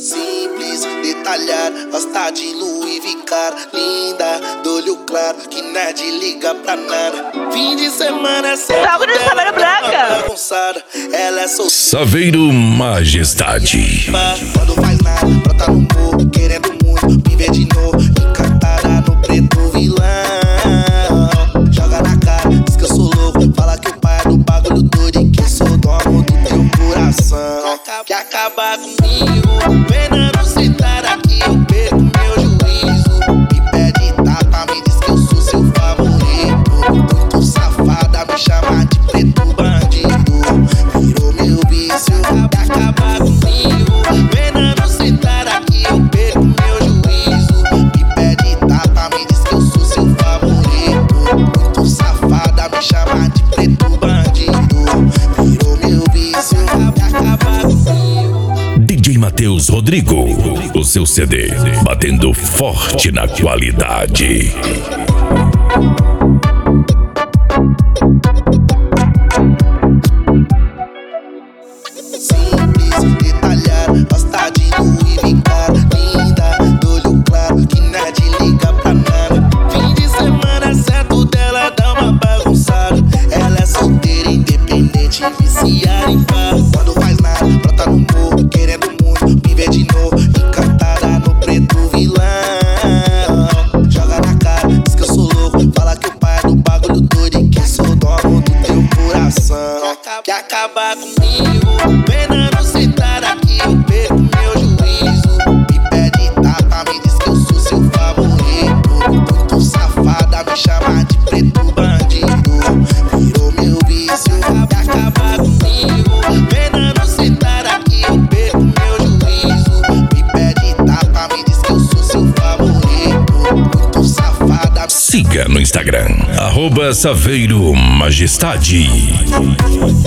Simples, detalhar, gosta de Louis Vicar. Linda, do olho claro, que não é de liga pra nada. Fim de semana certo, Salve de Saveiro Branca. Bagunçada, ela é solteira. Saveiro Majestade. Quando faz nada, brota no morro, querendo muito me ver de novo. Encantada no preto vilão. Joga na cara, diz que eu sou louco. Fala que o pai é do bagulho doido e que eu sou dono do teu coração. Quer acabar comigo, pena não citar aqui, eu perco meu juízo. Me pede tapa, me diz que eu sou seu favorito. Muito safada, me chama de preto bandido. Virou meu vício, quer acabar comigo, pena não citar aqui, eu perco meu juízo. Me pede tapa, me diz que eu sou seu favorito. Muito safada, me chama de preto bandido. Virou meu vício, quer acabar comigo. DJ Matheus Rodrigo, o seu CD, batendo forte na qualidade. Simples, detalhar, gosta de Louis Vicar. Linda, do olho claro, que não é de liga pra nada. Fim de semana certo dela, dá uma bagunçada. Ela é solteira, independente, viciada em farra. Quando faz nada, brota no morro, querendo muito me ver de novo. Encantada no preto vilão. Joga na cara, diz que eu sou louco. Fala que o pai é do bagulho doido e que eu sou dono do teu coração. Quer acabar comigo, pena não citar aqui, eu perco meu juízo. Me pede tapa, me diz que eu sou seu favorito. Muito safada, me chama de preto bandido. Virou meu vício, quer acabar comigo, pena não citar aqui, eu perco meu juízo. Me pede tapa, me diz que eu sou seu favorito. Muito safada. Siga no Instagram, @Saveiro Majestade.